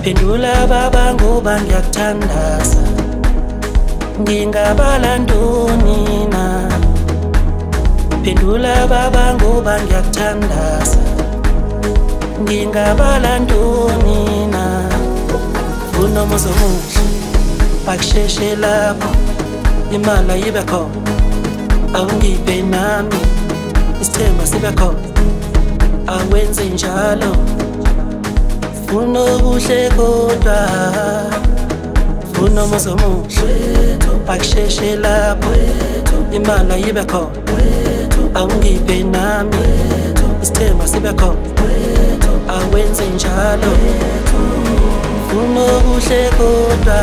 Phendula baba ngoba ngiyakuthandaza, ngingabala ntoni na? Phendula baba ngoba ngiyakuthandaza, ngingabala ntoni na? Unomuzi omuhle akusheshe lapho imali ayibe khona, awungiphe nami isithemba sibe khona, awenze njalo. Funa okuhle kodwa unomuzi omuhle akusheshe lapho imali ayibe khona, awungiphe nami isithemba sibe khona, awenze njalo. Funa okuhle kodwa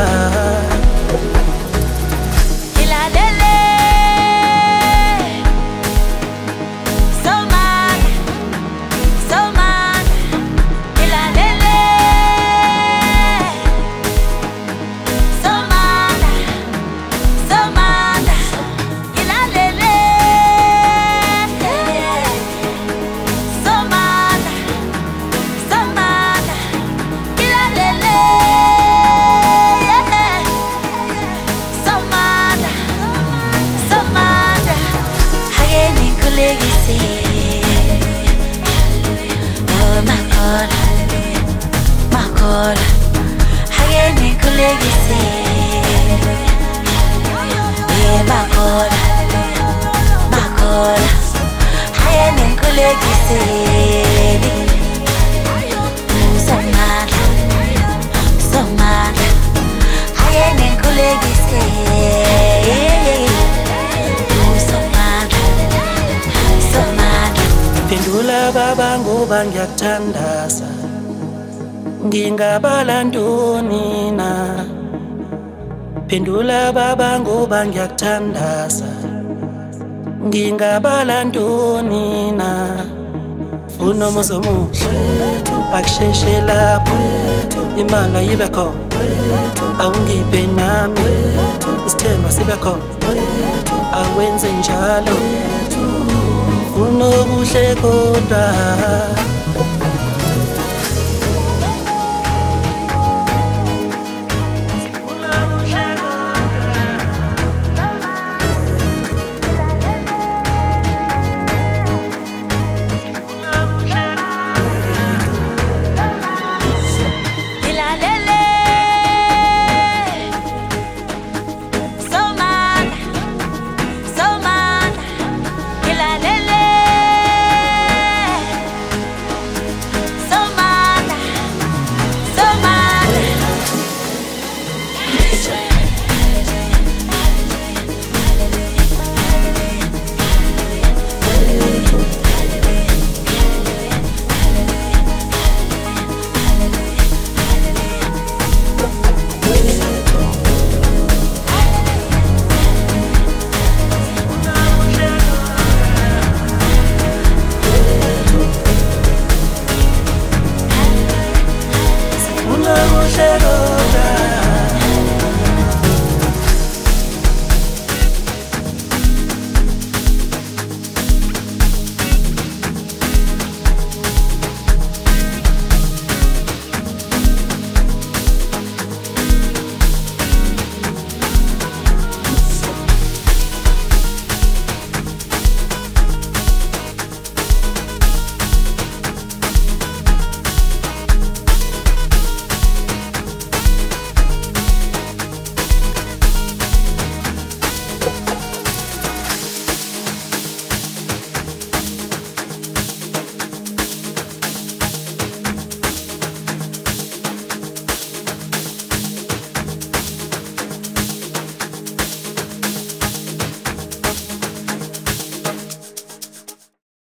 Phendula baba ngoba ngiyakuthandaza, ngingabala ntoni na? Phendula baba ngoba ngiyakuthandaza, ngingabala ntoni na? Unomuzi omuhle akusheshe lapho imali ayibe khona, awungiphe nami isithemba sibe khona, awenze njalo. Funa okuhle kodwa